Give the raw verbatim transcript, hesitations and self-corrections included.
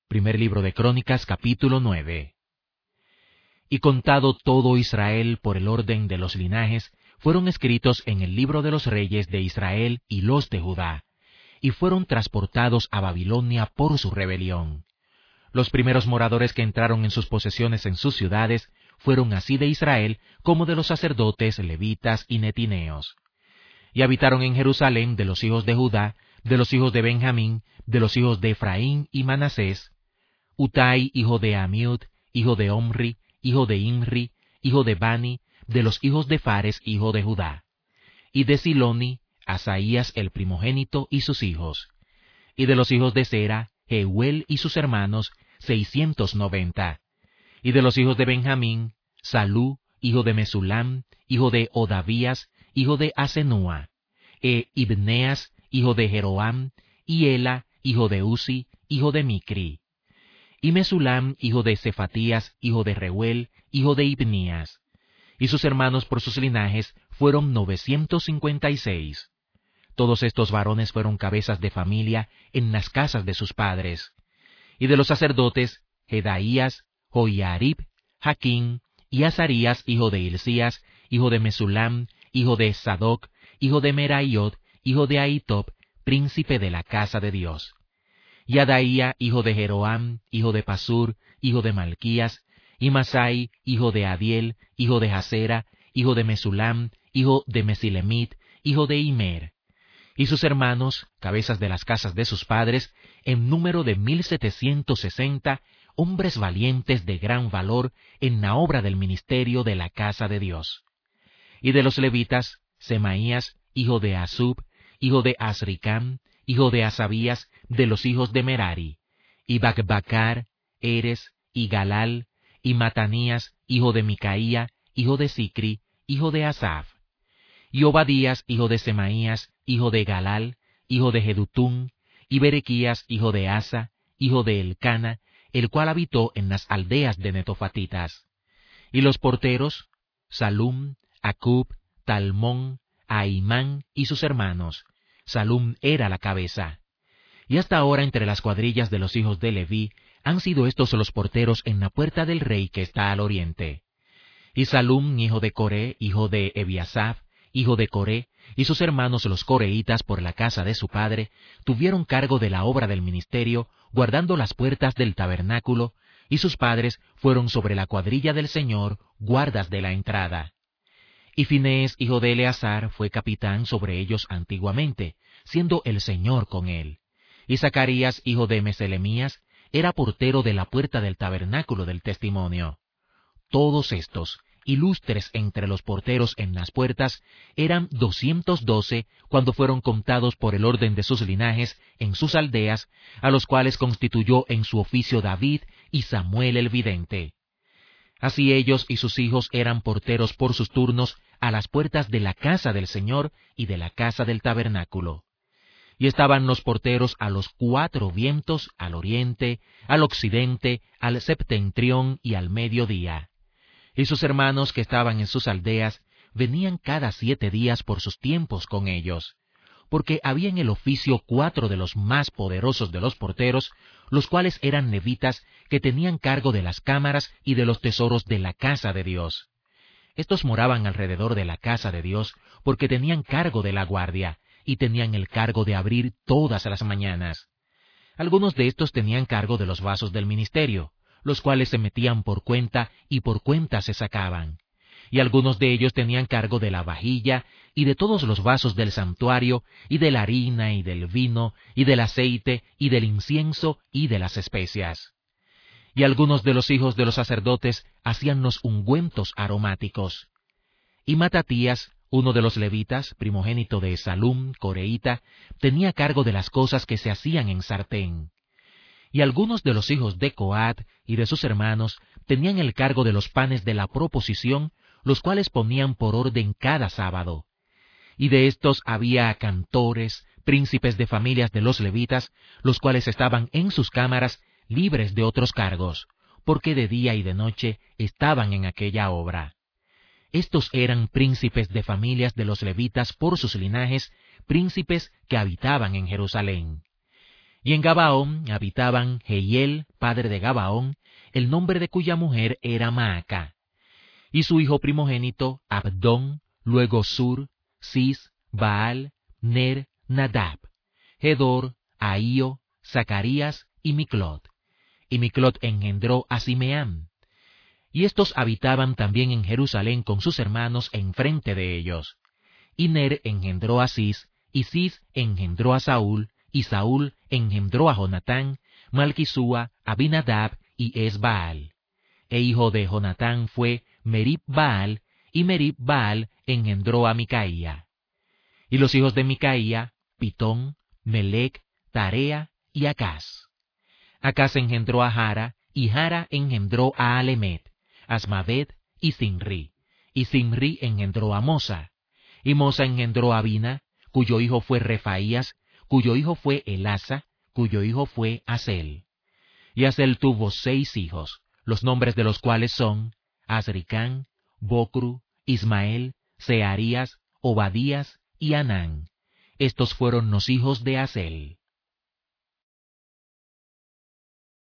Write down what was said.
Primer libro de Crónicas, capítulo nueve. Y contado todo Israel por el orden de los linajes, fueron escritos en el libro de los reyes de Israel y los de Judá, y fueron transportados a Babilonia por su rebelión. Los primeros moradores que entraron en sus posesiones en sus ciudades fueron así de Israel como de los sacerdotes, levitas y netineos. Y habitaron en Jerusalén de los hijos de Judá, de los hijos de Benjamín, de los hijos de Efraín y Manasés, Utai, hijo de Amiud, hijo de Omri, hijo de Imri, hijo de Bani, de los hijos de Fares, hijo de Judá. Y de Siloni, Asaías el primogénito y sus hijos. Y de los hijos de Sera, Jeuel y sus hermanos, seiscientos noventa. Y de los hijos de Benjamín, Salú, hijo de Mesulam, hijo de Odavías, hijo de Asenúa, e Ibneas, hijo de Jeroam, y Ela, hijo de Uzi, hijo de Micri. Y Mesulam, hijo de Cefatías, hijo de Reuel, hijo de Ibnías. Y sus hermanos por sus linajes fueron novecientos cincuenta y seis. Todos estos varones fueron cabezas de familia en las casas de sus padres. Y de los sacerdotes, Jedaías, Joiarib, Jaquín, y Azarías, hijo de Hilcías, hijo de Mesulam, hijo de Sadoc, hijo de Meraiot, hijo de Ahitob, príncipe de la casa de Dios. Y Adaía, hijo de Jeroam, hijo de Pasur, hijo de Malquías, y Masai, hijo de Adiel, hijo de Jasera, hijo de Mesulam, hijo de Mesilemit, hijo de Imer. Y sus hermanos, cabezas de las casas de sus padres, en número de mil setecientos sesenta, hombres valientes de gran valor en la obra del ministerio de la casa de Dios. Y de los levitas, Semaías, hijo de Asub, hijo de Asricam, hijo de Asabías, de los hijos de Merari, y Bacbacar, Eres, y Galal, y Matanías, hijo de Micaía, hijo de Sicri, hijo de Asaf. Y Obadías, hijo de Semaías, hijo de Galal, hijo de Jedutún, y Berequías, hijo de Asa, hijo de Elcana, el cual habitó en las aldeas de Netofatitas. Y los porteros, Salum, Acub, Talmón, Ahimán y sus hermanos. Salum era la cabeza. Y hasta ahora entre las cuadrillas de los hijos de Leví han sido estos los porteros en la puerta del rey que está al oriente. Y Salum, hijo de Coré, hijo de Ebiasaf, hijo de Coré, y sus hermanos los coreitas por la casa de su padre, tuvieron cargo de la obra del ministerio, guardando las puertas del tabernáculo, y sus padres fueron sobre la cuadrilla del Señor, guardas de la entrada. Y Finés, hijo de Eleazar, fue capitán sobre ellos antiguamente, siendo el Señor con él. Y Zacarías, hijo de Meselemías, era portero de la puerta del tabernáculo del testimonio. Todos estos, ilustres entre los porteros en las puertas, eran doscientos doce cuando fueron contados por el orden de sus linajes en sus aldeas, a los cuales constituyó en su oficio David y Samuel el vidente. Así ellos y sus hijos eran porteros por sus turnos a las puertas de la casa del Señor y de la casa del tabernáculo. Y estaban los porteros a los cuatro vientos, al oriente, al occidente, al septentrión y al mediodía. Y sus hermanos que estaban en sus aldeas venían cada siete días por sus tiempos con ellos, porque había en el oficio cuatro de los más poderosos de los porteros, los cuales eran levitas que tenían cargo de las cámaras y de los tesoros de la casa de Dios. Estos moraban alrededor de la casa de Dios porque tenían cargo de la guardia y tenían el cargo de abrir todas las mañanas. Algunos de estos tenían cargo de los vasos del ministerio, los cuales se metían por cuenta y por cuenta se sacaban. Y algunos de ellos tenían cargo de la vajilla y de todos los vasos del santuario, y de la harina y del vino, y del aceite, y del incienso, y de las especias. Y algunos de los hijos de los sacerdotes hacían los ungüentos aromáticos. Y Matatías, uno de los levitas, primogénito de Salum, coreíta, tenía cargo de las cosas que se hacían en sartén. Y algunos de los hijos de Coat y de sus hermanos tenían el cargo de los panes de la proposición, los cuales ponían por orden cada sábado. Y de estos había cantores, príncipes de familias de los levitas, los cuales estaban en sus cámaras libres de otros cargos, porque de día y de noche estaban en aquella obra. Estos eran príncipes de familias de los levitas por sus linajes, príncipes que habitaban en Jerusalén. Y en Gabaón habitaban Jehiel, padre de Gabaón, el nombre de cuya mujer era Maaca, y su hijo primogénito Abdón, luego Sur, Cis, Baal, Ner, Nadab, Gedor, Ahío, Zacarías y Miclot. Y Miclot engendró a Simeam. Y estos habitaban también en Jerusalén con sus hermanos enfrente de ellos. Y Ner engendró a Cis, y Cis engendró a Saúl, y Saúl engendró a Jonatán, Malquisúa, Abinadab y Esbaal. E hijo de Jonatán fue Merib Baal, y Merib Baal engendró a Micaía. Y los hijos de Micaía, Pitón, Melec, Tarea y Acaz. Acaz engendró a Jara, y Jara engendró a Alemet, Asmavet y Simri. Y Simri engendró a Mosa. Y Mosa engendró a Bina, cuyo hijo fue Refaías, cuyo hijo fue Elasa, cuyo hijo fue Asel. Y Asel tuvo seis hijos, los nombres de los cuales son Azricán, Bocru, Ismael, Searías, Obadías y Anán. Estos fueron los hijos de Asel.